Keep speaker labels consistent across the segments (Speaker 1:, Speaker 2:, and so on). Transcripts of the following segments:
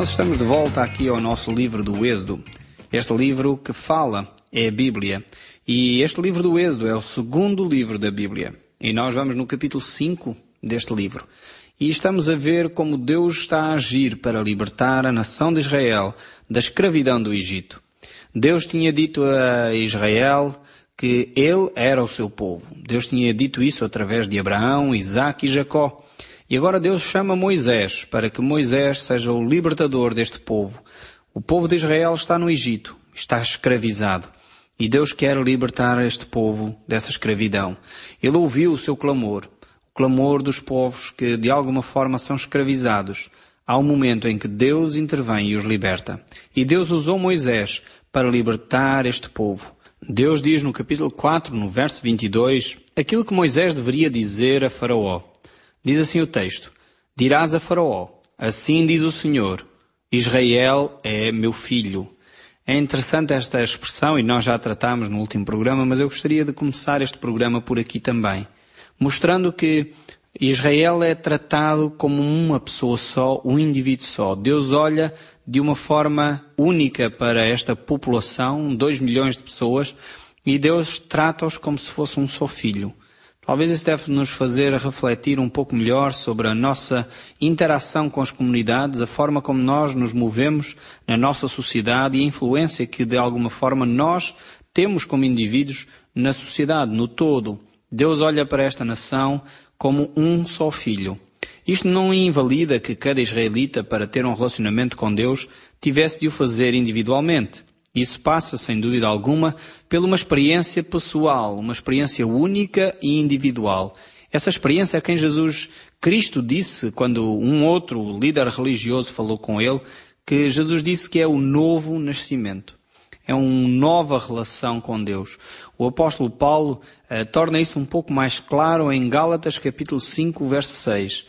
Speaker 1: Nós estamos de volta aqui ao nosso livro do Êxodo. Este livro que fala é a Bíblia. E este livro do Êxodo é o segundo livro da Bíblia. E nós vamos no capítulo 5 deste livro. E estamos a ver como Deus está a agir para libertar a nação de Israel da escravidão do Egito. Deus tinha dito a Israel que ele era o seu povo. Deus tinha dito isso através de Abraão, Isaque e Jacó. E agora Deus chama Moisés para que Moisés seja o libertador deste povo. O povo de Israel está no Egito, está escravizado. E Deus quer libertar este povo dessa escravidão. Ele ouviu o seu clamor, o clamor dos povos que de alguma forma são escravizados. Há um momento em que Deus intervém e os liberta. E Deus usou Moisés para libertar este povo. Deus diz no capítulo 4, no verso 22, aquilo que Moisés deveria dizer a Faraó. Diz assim o texto: dirás a Faraó, assim diz o Senhor, Israel é meu filho. É interessante esta expressão e nós já a tratámos no último programa, mas eu gostaria de começar este programa por aqui também, mostrando que Israel é tratado como uma pessoa só, um indivíduo só. Deus olha de uma forma única para esta população, 2 milhões de pessoas, e Deus trata-os como se fosse um só filho. Talvez isso deve nos fazer refletir um pouco melhor sobre a nossa interação com as comunidades, a forma como nós nos movemos na nossa sociedade e a influência que de alguma forma nós temos como indivíduos na sociedade, no todo. Deus olha para esta nação como um só filho. Isto não invalida que cada israelita, para ter um relacionamento com Deus, tivesse de o fazer individualmente. Isso passa, sem dúvida alguma, por uma experiência pessoal, uma experiência única e individual. Essa experiência é quem Jesus Cristo disse, quando um outro líder religioso falou com ele, que Jesus disse que é o novo nascimento. É uma nova relação com Deus. O apóstolo Paulo torna isso um pouco mais claro em Gálatas capítulo 5, verso 6,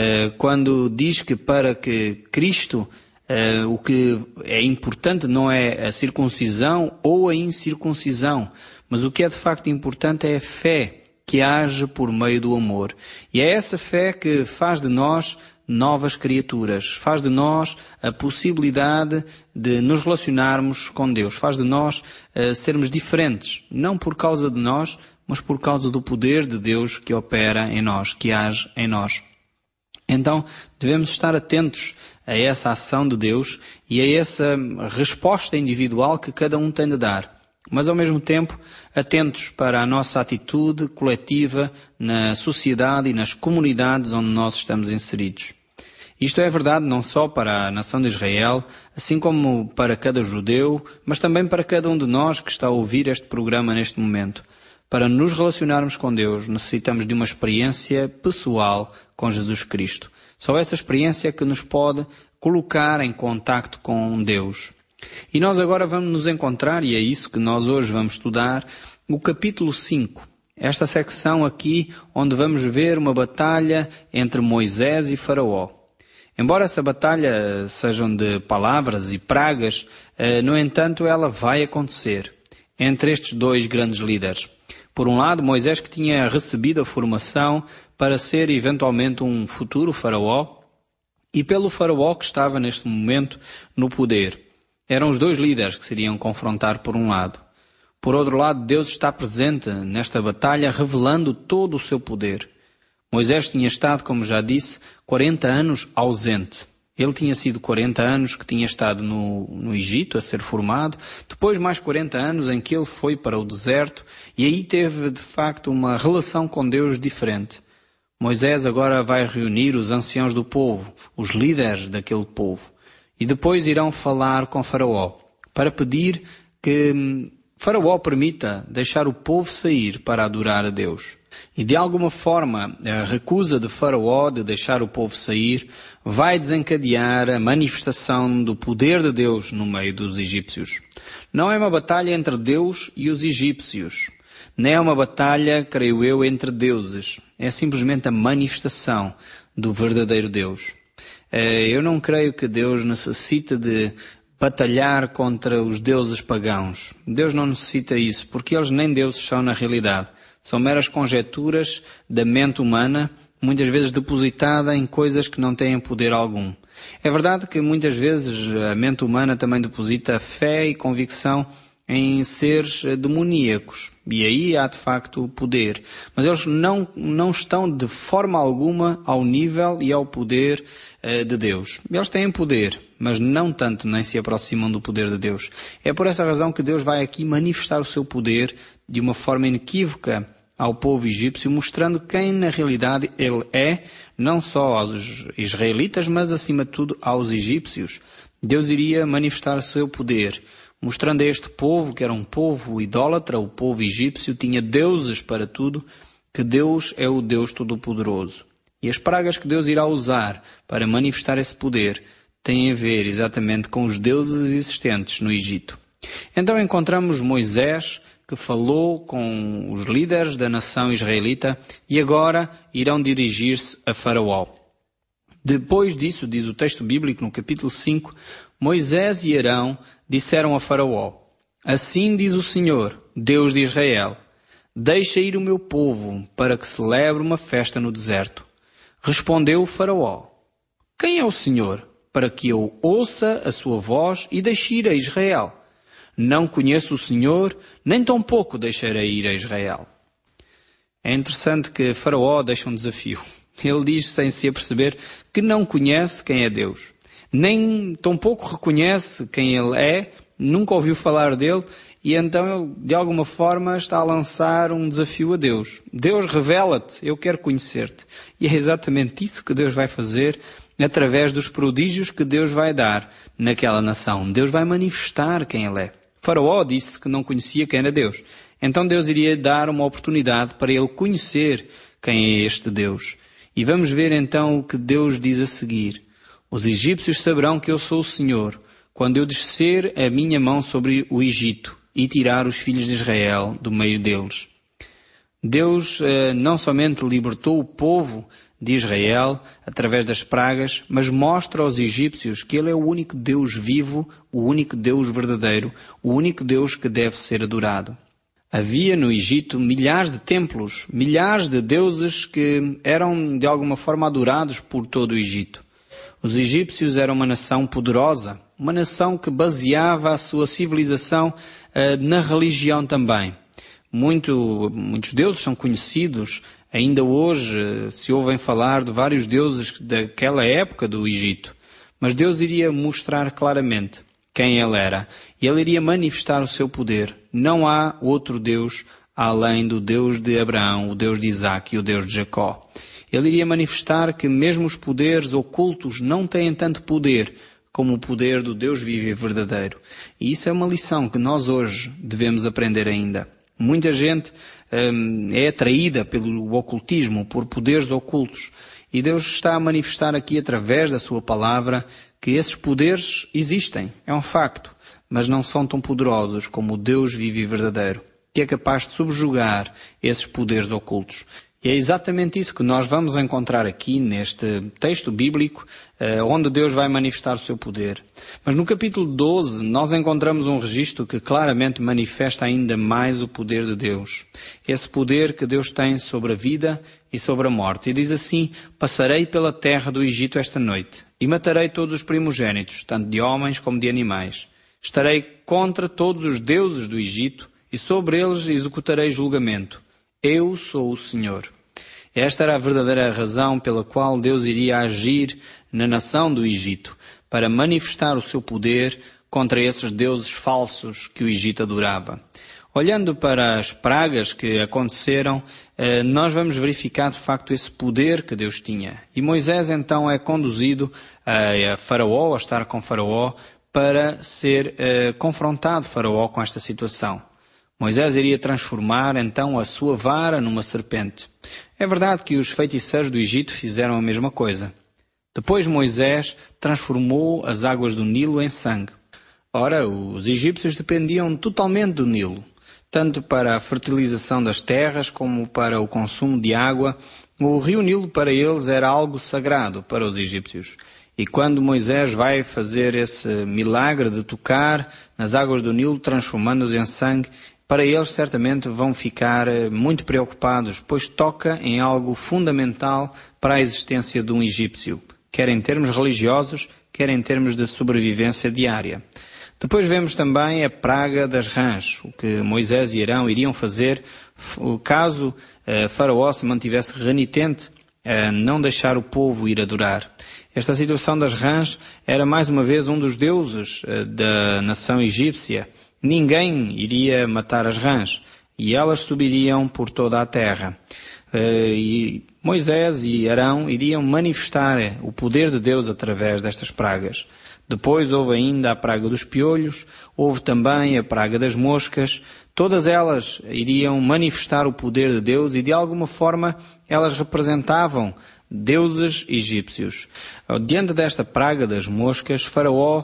Speaker 1: quando diz que para que Cristo... o que é importante não é a circuncisão ou a incircuncisão, mas o que é de facto importante é a fé que age por meio do amor. E é essa fé que faz de nós novas criaturas, faz de nós a possibilidade de nos relacionarmos com Deus, faz de nós sermos diferentes, não por causa de nós, mas por causa do poder de Deus que opera em nós, que age em nós. Então, devemos estar atentos a essa ação de Deus e a essa resposta individual que cada um tem de dar. Mas, ao mesmo tempo, atentos para a nossa atitude coletiva na sociedade e nas comunidades onde nós estamos inseridos. Isto é verdade não só para a nação de Israel, assim como para cada judeu, mas também para cada um de nós que está a ouvir este programa neste momento. Para nos relacionarmos com Deus, necessitamos de uma experiência pessoal com Jesus Cristo. Só essa experiência que nos pode colocar em contacto com Deus. E nós agora vamos nos encontrar, e é isso que nós hoje vamos estudar, o capítulo 5. Esta secção aqui, onde vamos ver uma batalha entre Moisés e Faraó. Embora essa batalha sejam de palavras e pragas, no entanto ela vai acontecer entre estes dois grandes líderes. Por um lado, Moisés, que tinha recebido a formação para ser eventualmente um futuro faraó, e pelo faraó que estava neste momento no poder. Eram os dois líderes que se iriam confrontar por um lado. Por outro lado, Deus está presente nesta batalha, revelando todo o seu poder. Moisés tinha estado, como já disse, 40 anos ausente. Ele tinha sido 40 anos que tinha estado no Egito a ser formado, depois mais 40 anos em que ele foi para o deserto e aí teve de facto uma relação com Deus diferente. Moisés agora vai reunir os anciãos do povo, os líderes daquele povo, e depois irão falar com Faraó para pedir que Faraó permita deixar o povo sair para adorar a Deus. E de alguma forma, a recusa de Faraó de deixar o povo sair vai desencadear a manifestação do poder de Deus no meio dos egípcios. Não é uma batalha entre Deus e os egípcios. Nem é uma batalha, creio eu, entre deuses. É simplesmente a manifestação do verdadeiro Deus. Eu não creio que Deus necessite de batalhar contra os deuses pagãos. Deus não necessita isso, porque eles nem deuses são na realidade. São meras conjecturas da mente humana, muitas vezes depositada em coisas que não têm poder algum. É verdade que muitas vezes a mente humana também deposita fé e convicção em seres demoníacos. E aí há de facto poder. Mas eles não estão de forma alguma ao nível e ao poder de Deus. Eles têm poder, mas não tanto, nem se aproximam do poder de Deus. É por essa razão que Deus vai aqui manifestar o seu poder de uma forma inequívoca ao povo egípcio, mostrando quem na realidade ele é, não só aos israelitas, mas acima de tudo aos egípcios. Deus iria manifestar o seu poder, mostrando a este povo, que era um povo idólatra, o povo egípcio, tinha deuses para tudo, que Deus é o Deus Todo-Poderoso. E as pragas que Deus irá usar para manifestar esse poder têm a ver exatamente com os deuses existentes no Egito. Então encontramos Moisés, que falou com os líderes da nação israelita e agora irão dirigir-se a Faraó. Depois disso, diz o texto bíblico no capítulo 5, Moisés e Arão disseram a Faraó: Assim diz o Senhor, Deus de Israel, deixa ir o meu povo para que celebre uma festa no deserto. Respondeu o Faraó: Quem é o Senhor, para que eu ouça a sua voz e deixe ir a Israel? Não conheço o Senhor, nem tampouco deixarei ir a Israel. É interessante que Faraó deixa um desafio. Ele diz, sem se aperceber, que não conhece quem é Deus. Nem tampouco reconhece quem ele é, nunca ouviu falar dele, e então ele, de alguma forma, está a lançar um desafio a Deus. Deus, revela-te, eu quero conhecer-te. E é exatamente isso que Deus vai fazer através dos prodígios que Deus vai dar naquela nação. Deus vai manifestar quem ele é. Faraó disse que não conhecia quem era Deus. Então Deus iria dar uma oportunidade para ele conhecer quem é este Deus. E vamos ver então o que Deus diz a seguir. Os egípcios saberão que eu sou o Senhor, quando eu descer a minha mão sobre o Egito e tirar os filhos de Israel do meio deles. Deus não somente libertou o povo de Israel através das pragas, mas mostra aos egípcios que Ele é o único Deus vivo, o único Deus verdadeiro, o único Deus que deve ser adorado. Havia no Egito milhares de templos, milhares de deuses que eram de alguma forma adorados por todo o Egito. Os egípcios eram uma nação poderosa, uma nação que baseava a sua civilização na religião também. Muitos deuses são conhecidos, ainda hoje se ouvem falar de vários deuses daquela época do Egito. Mas Deus iria mostrar claramente quem Ele era. E Ele iria manifestar o seu poder. Não há outro Deus além do Deus de Abraão, o Deus de Isaac e o Deus de Jacó. Ele iria manifestar que mesmo os poderes ocultos não têm tanto poder como o poder do Deus vivo e verdadeiro. E isso é uma lição que nós hoje devemos aprender ainda. Muita gente é atraída pelo ocultismo, por poderes ocultos. E Deus está a manifestar aqui através da sua palavra que esses poderes existem, é um facto, mas não são tão poderosos como o Deus vivo e verdadeiro, que é capaz de subjugar esses poderes ocultos. E é exatamente isso que nós vamos encontrar aqui neste texto bíblico, onde Deus vai manifestar o seu poder. Mas no capítulo 12 nós encontramos um registro que claramente manifesta ainda mais o poder de Deus. Esse poder que Deus tem sobre a vida e sobre a morte. E diz assim: passarei pela terra do Egito esta noite e matarei todos os primogênitos, tanto de homens como de animais. Estarei contra todos os deuses do Egito e sobre eles executarei julgamento. Eu sou o Senhor. Esta era a verdadeira razão pela qual Deus iria agir na nação do Egito, para manifestar o seu poder contra esses deuses falsos que o Egito adorava. Olhando para as pragas que aconteceram, nós vamos verificar de facto esse poder que Deus tinha. E Moisés então é conduzido a Faraó, a estar com Faraó, para ser confrontado Faraó com esta situação. Moisés iria transformar então a sua vara numa serpente. É verdade que os feiticeiros do Egito fizeram a mesma coisa. Depois Moisés transformou as águas do Nilo em sangue. Ora, os egípcios dependiam totalmente do Nilo, tanto para a fertilização das terras como para o consumo de água. O rio Nilo para eles era algo sagrado para os egípcios. E quando Moisés vai fazer esse milagre de tocar nas águas do Nilo, transformando-as em sangue, para eles certamente vão ficar muito preocupados, pois toca em algo fundamental para a existência de um egípcio, quer em termos religiosos, quer em termos de sobrevivência diária. Depois vemos também a praga das rãs, o que Moisés e Arão iriam fazer caso Faraó se mantivesse renitente a não deixar o povo ir adorar. Esta situação das rãs era mais uma vez um dos deuses da nação egípcia. Ninguém iria matar as rãs e elas subiriam por toda a terra. E Moisés e Arão iriam manifestar o poder de Deus através destas pragas. Depois houve ainda a praga dos piolhos, houve também a praga das moscas. Todas elas iriam manifestar o poder de Deus e de alguma forma elas representavam deuses egípcios. Diante desta praga das moscas, Faraó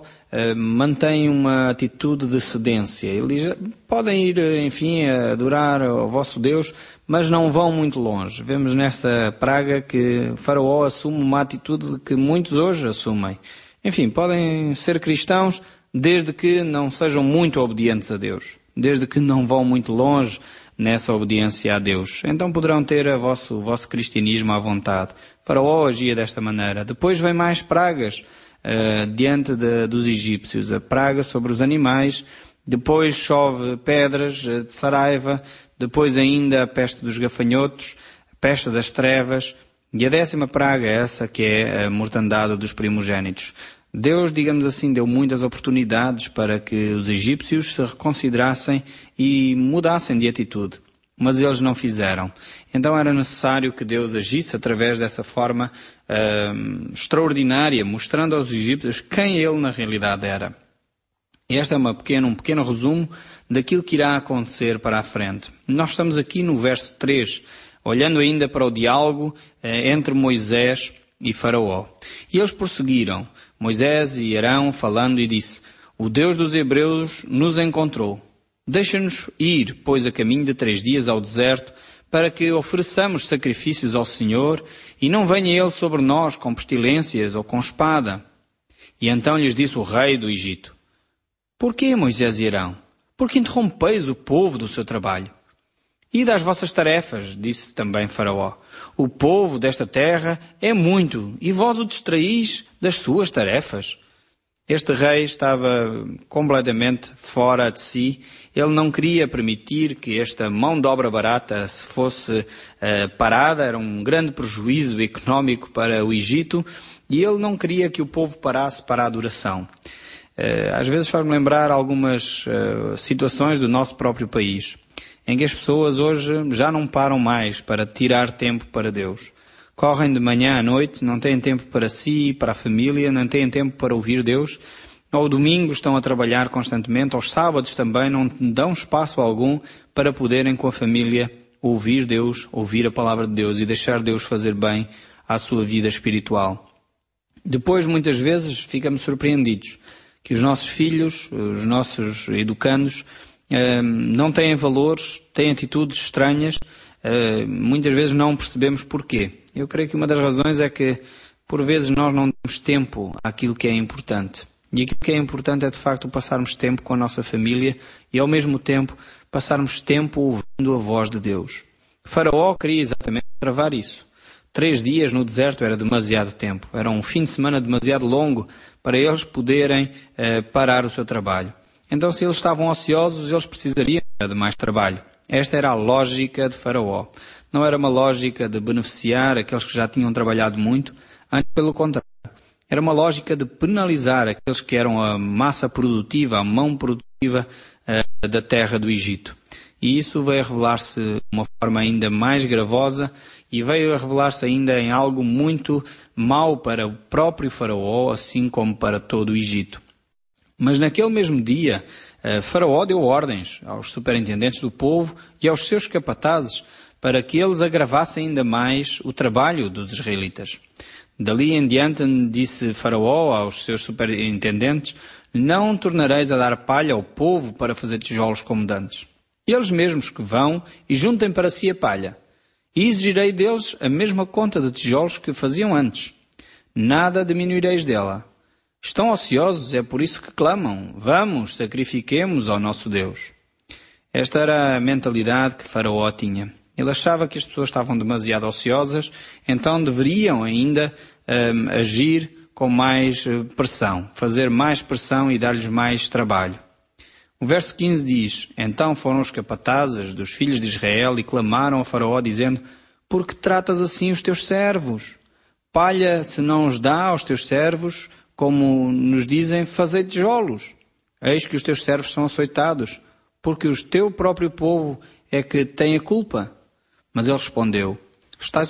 Speaker 1: mantém uma atitude de cedência. Ele diz, podem ir, enfim, adorar ao vosso Deus, mas não vão muito longe. Vemos nesta praga que Faraó assume uma atitude que muitos hoje assumem. Enfim, podem ser cristãos desde que não sejam muito obedientes a Deus, desde que não vão muito longe nessa obediência a Deus. Então poderão ter o vosso cristianismo à vontade. Faraó agia desta maneira. Depois vem mais pragas diante dos egípcios. A praga sobre os animais, depois chove pedras de saraiva, depois ainda a peste dos gafanhotos, a peste das trevas, e a 10ª praga é essa que é a mortandade dos primogênitos. Deus, digamos assim, deu muitas oportunidades para que os egípcios se reconsiderassem e mudassem de atitude, mas eles não fizeram. Então era necessário que Deus agisse através dessa forma extraordinária, mostrando aos egípcios quem Ele na realidade era. Este é um pequeno resumo daquilo que irá acontecer para a frente. Nós estamos aqui no verso 3, olhando ainda para o diálogo entre Moisés e Faraó. E eles prosseguiram, Moisés e Arão falando e disse, o Deus dos Hebreus nos encontrou. Deixa-nos ir, pois, a caminho de 3 dias ao deserto, para que ofereçamos sacrifícios ao Senhor, e não venha Ele sobre nós com pestilências ou com espada. E então lhes disse o rei do Egito, porquê, Moisés e Arão? Porque interrompeis o povo do seu trabalho? E das vossas tarefas, disse também Faraó. O povo desta terra é muito, e vós o distraís das suas tarefas. Este rei estava completamente fora de si. Ele não queria permitir que esta mão de obra barata se fosse parada. Era um grande prejuízo económico para o Egito. E ele não queria que o povo parasse para a adoração. Às vezes faz-me lembrar algumas situações do nosso próprio país, em que as pessoas hoje já não param mais para tirar tempo para Deus. Correm de manhã à noite, não têm tempo para si, para a família, não têm tempo para ouvir Deus. Ao domingo estão a trabalhar constantemente, aos sábados também não dão espaço algum para poderem com a família ouvir Deus, ouvir a palavra de Deus e deixar Deus fazer bem à sua vida espiritual. Depois, muitas vezes, ficamos surpreendidos que os nossos filhos, os nossos educandos, não têm valores, têm atitudes estranhas, muitas vezes não percebemos porquê. Eu creio que uma das razões é que, por vezes, nós não damos tempo àquilo que é importante. E aquilo que é importante é, de facto, passarmos tempo com a nossa família e, ao mesmo tempo, passarmos tempo ouvindo a voz de Deus. Faraó queria exatamente travar isso. 3 dias no deserto era demasiado tempo. Era um fim de semana demasiado longo para eles poderem parar o seu trabalho. Então, se eles estavam ociosos, eles precisariam de mais trabalho. Esta era a lógica de Faraó. Não era uma lógica de beneficiar aqueles que já tinham trabalhado muito, antes pelo contrário. Era uma lógica de penalizar aqueles que eram a massa produtiva, a mão produtiva da terra do Egito. E isso veio a revelar-se de uma forma ainda mais gravosa e veio a revelar-se ainda em algo muito mau para o próprio Faraó, assim como para todo o Egito. Mas naquele mesmo dia, Faraó deu ordens aos superintendentes do povo e aos seus capatazes para que eles agravassem ainda mais o trabalho dos israelitas. Dali em diante disse Faraó aos seus superintendentes, não tornareis a dar palha ao povo para fazer tijolos como dantes. Eles mesmos que vão e juntem para si a palha. E exigirei deles a mesma conta de tijolos que faziam antes. Nada diminuireis dela. Estão ociosos, é por isso que clamam. Vamos, sacrifiquemos ao nosso Deus. Esta era a mentalidade que Faraó tinha. Ele achava que as pessoas estavam demasiado ociosas, então deveriam ainda agir com mais pressão, fazer mais pressão e dar-lhes mais trabalho. O verso 15 diz: Então foram os capatazes dos filhos de Israel e clamaram a Faraó, dizendo: Por que tratas assim os teus servos? Palha se não os dá aos teus servos, como nos dizem, fazei tijolos. Eis que os teus servos são açoitados, porque o teu próprio povo é que tem a culpa. Mas ele respondeu: Estais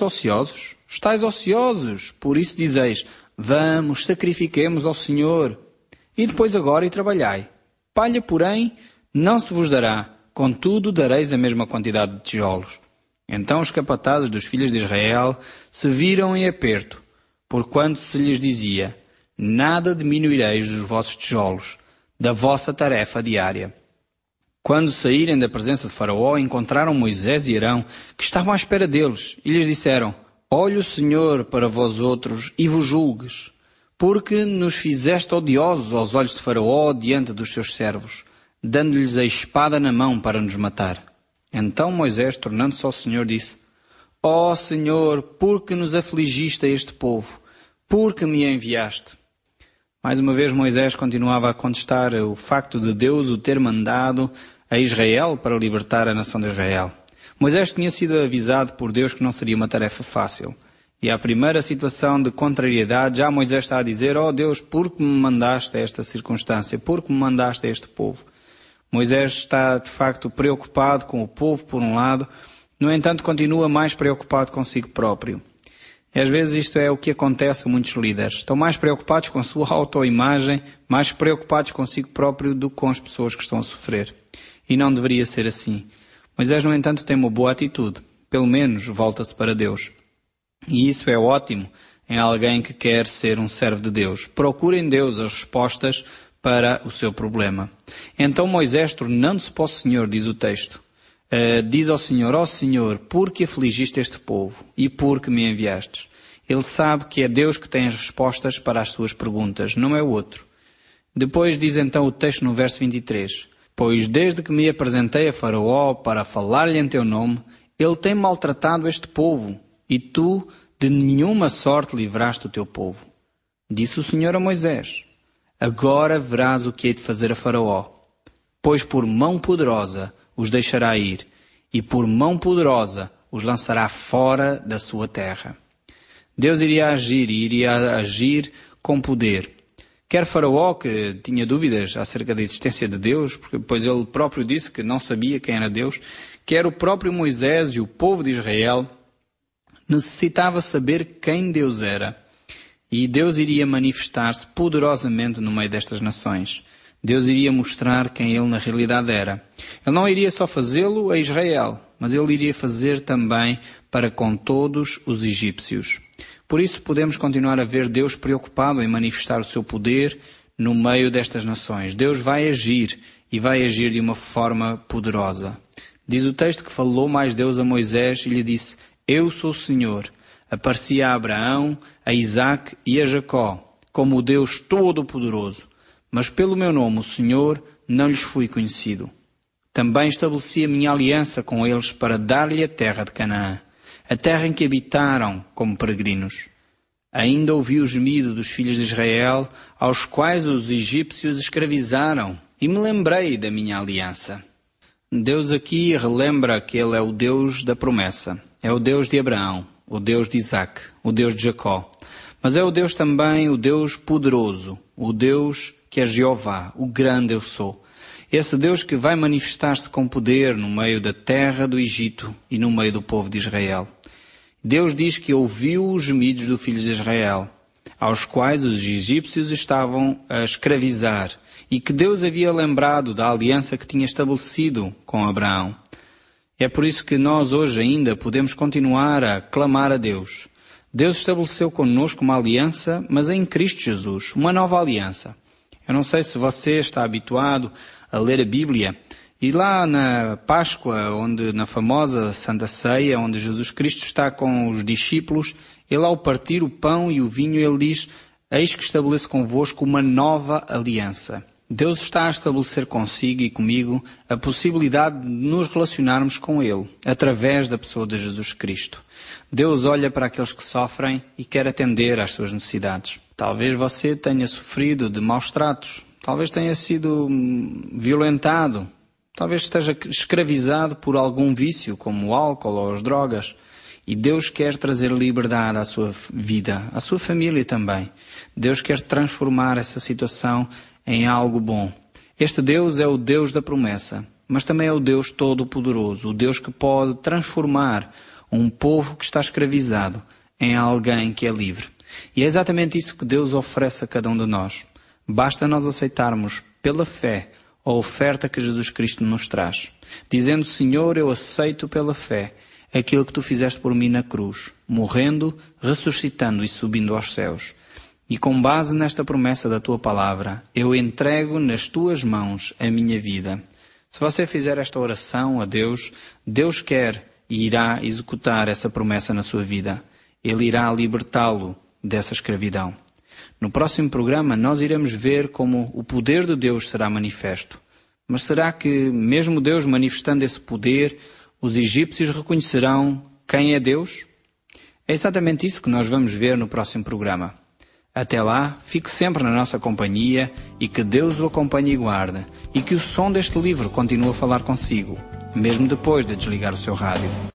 Speaker 1: ociosos, por isso dizeis: Vamos, sacrifiquemos ao Senhor, e depois agora e trabalhai. Palha, porém, não se vos dará, contudo dareis a mesma quantidade de tijolos. Então os capatazes dos filhos de Israel se viram em aperto, porquanto se lhes dizia: Nada diminuireis dos vossos tijolos, da vossa tarefa diária. Quando saírem da presença de Faraó, encontraram Moisés e Arão, que estavam à espera deles, e lhes disseram: Olhe o Senhor para vós outros e vos julgues, porque nos fizeste odiosos aos olhos de Faraó diante dos seus servos, dando-lhes a espada na mão para nos matar. Então Moisés, tornando-se ao Senhor, disse: Ó Senhor, por que nos afligiste a este povo? Por que me enviaste? Mais uma vez Moisés continuava a contestar o facto de Deus o ter mandado a Israel para libertar a nação de Israel. Moisés tinha sido avisado por Deus que não seria uma tarefa fácil. E à primeira situação de contrariedade, já Moisés está a dizer: Ó Deus, por que me mandaste a esta circunstância? Por que me mandaste a este povo? Moisés está, de facto, preocupado com o povo, por um lado, no entanto, continua mais preocupado consigo próprio. E às vezes isto é o que acontece a muitos líderes. Estão mais preocupados com a sua autoimagem, mais preocupados consigo próprio do que com as pessoas que estão a sofrer. E não deveria ser assim. Moisés, no entanto, tem uma boa atitude. Pelo menos volta-se para Deus. E isso é ótimo em alguém que quer ser um servo de Deus. Procura em Deus as respostas para o seu problema. Então Moisés, tornando-se para o Senhor, diz o texto, diz ao Senhor: Ó Senhor, por que afligiste este povo e por que me enviastes? Ele sabe que é Deus que tem as respostas para as suas perguntas, não é o outro. Depois diz então o texto no verso 23, Pois desde que me apresentei a Faraó para falar-lhe em teu nome, ele tem maltratado este povo, e tu de nenhuma sorte livraste o teu povo. Disse o Senhor a Moisés: Agora verás o que hei de fazer a Faraó, pois por mão poderosa os deixará ir, e por mão poderosa os lançará fora da sua terra. Deus iria agir e iria agir com poder. Quer Faraó, que tinha dúvidas acerca da existência de Deus, porque depois ele próprio disse que não sabia quem era Deus, quer o próprio Moisés e o povo de Israel, necessitava saber quem Deus era. E Deus iria manifestar-se poderosamente no meio destas nações. Deus iria mostrar quem Ele na realidade era. Ele não iria só fazê-lo a Israel, mas Ele iria fazer também para com todos os egípcios. Por isso podemos continuar a ver Deus preocupado em manifestar o seu poder no meio destas nações. Deus vai agir e vai agir de uma forma poderosa. Diz o texto que falou mais Deus a Moisés e lhe disse: Eu sou o Senhor. Aparecia a Abraão, a Isaque e a Jacó, como o Deus Todo-Poderoso. Mas pelo meu nome, o Senhor, não lhes fui conhecido. Também estabeleci a minha aliança com eles para dar-lhe a terra de Canaã, a terra em que habitaram como peregrinos. Ainda ouvi o gemido dos filhos de Israel, aos quais os egípcios escravizaram, e me lembrei da minha aliança. Deus aqui relembra que Ele é o Deus da promessa. É o Deus de Abraão, o Deus de Isaque, o Deus de Jacó. Mas é o Deus também, o Deus poderoso, o Deus que é Jeová, o grande eu sou. Esse Deus que vai manifestar-se com poder no meio da terra do Egito e no meio do povo de Israel. Deus diz que ouviu os gemidos dos filhos de Israel, aos quais os egípcios estavam a escravizar, e que Deus havia lembrado da aliança que tinha estabelecido com Abraão. É por isso que nós hoje ainda podemos continuar a clamar a Deus. Deus estabeleceu connosco uma aliança, mas em Cristo Jesus, uma nova aliança. Eu não sei se você está habituado a ler a Bíblia, e lá na Páscoa, na famosa Santa Ceia, onde Jesus Cristo está com os discípulos, ele ao partir o pão e o vinho, ele diz: Eis que estabeleço convosco uma nova aliança. Deus está a estabelecer consigo e comigo a possibilidade de nos relacionarmos com Ele, através da pessoa de Jesus Cristo. Deus olha para aqueles que sofrem e quer atender às suas necessidades. Talvez você tenha sofrido de maus tratos, talvez tenha sido violentado, talvez esteja escravizado por algum vício, como o álcool ou as drogas. E Deus quer trazer liberdade à sua vida, à sua família também. Deus quer transformar essa situação em algo bom. Este Deus é o Deus da promessa, mas também é o Deus Todo-Poderoso, o Deus que pode transformar um povo que está escravizado em alguém que é livre. E é exatamente isso que Deus oferece a cada um de nós. Basta nós aceitarmos pela fé a oferta que Jesus Cristo nos traz, dizendo: Senhor, eu aceito pela fé aquilo que tu fizeste por mim na cruz, morrendo, ressuscitando e subindo aos céus. E com base nesta promessa da tua palavra, eu entrego nas tuas mãos a minha vida. Se você fizer esta oração a Deus, Deus quer e irá executar essa promessa na sua vida. Ele irá libertá-lo dessa escravidão. No próximo programa nós iremos ver como o poder de Deus será manifesto. Mas será que, mesmo Deus manifestando esse poder, os egípcios reconhecerão quem é Deus? É exatamente isso que nós vamos ver no próximo programa. Até lá, fique sempre na nossa companhia e que Deus o acompanhe e guarde, e que o som deste livro continue a falar consigo, mesmo depois de desligar o seu rádio.